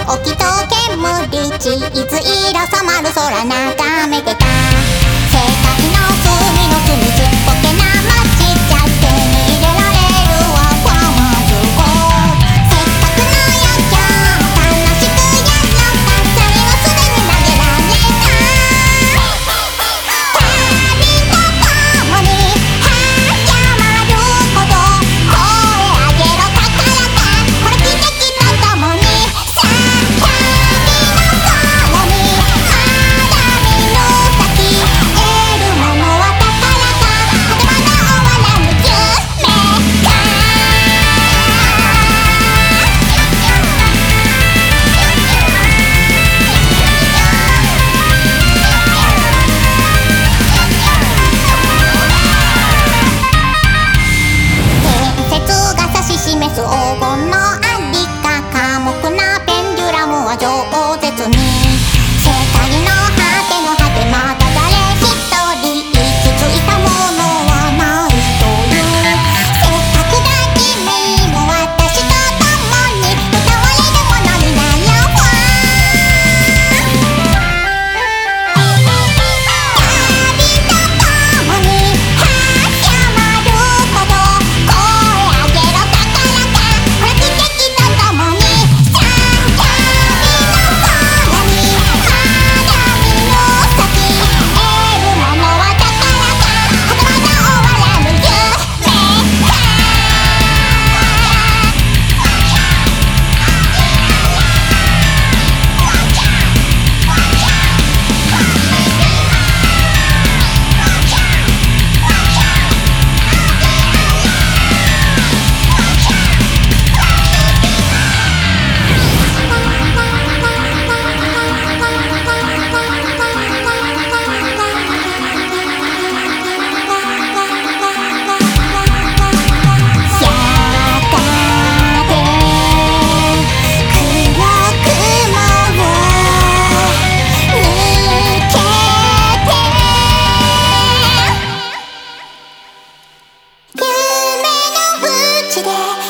起きと煙チーズ色染まる空眺めてた。世界の隅の隅ちっぽけな街じゃ手に入れられるわファーマーズゴールド。せっかくの夜景楽しくやろうか。チャリはすでに投げられた。旅とともに始まるほど声上げろ高らか。これ奇跡とともにさあ旅の空にまだ見ぬ先得るものは高らか。果てまだ終わらぬ夢か。伝説が指し示す黄金のありか。寡黙なペンデュラムは饒舌に。世界の果ての果てまた誰一人行き着いたものはないという。せっかくだ君も私と共に歌われるものになろう。旅とともに始まるほど声上げろ高らか。これ奇跡とともにさあ旅の空にまだ見ぬ先得るものは高らか。果てまだ終わらぬ夢か。夢の淵で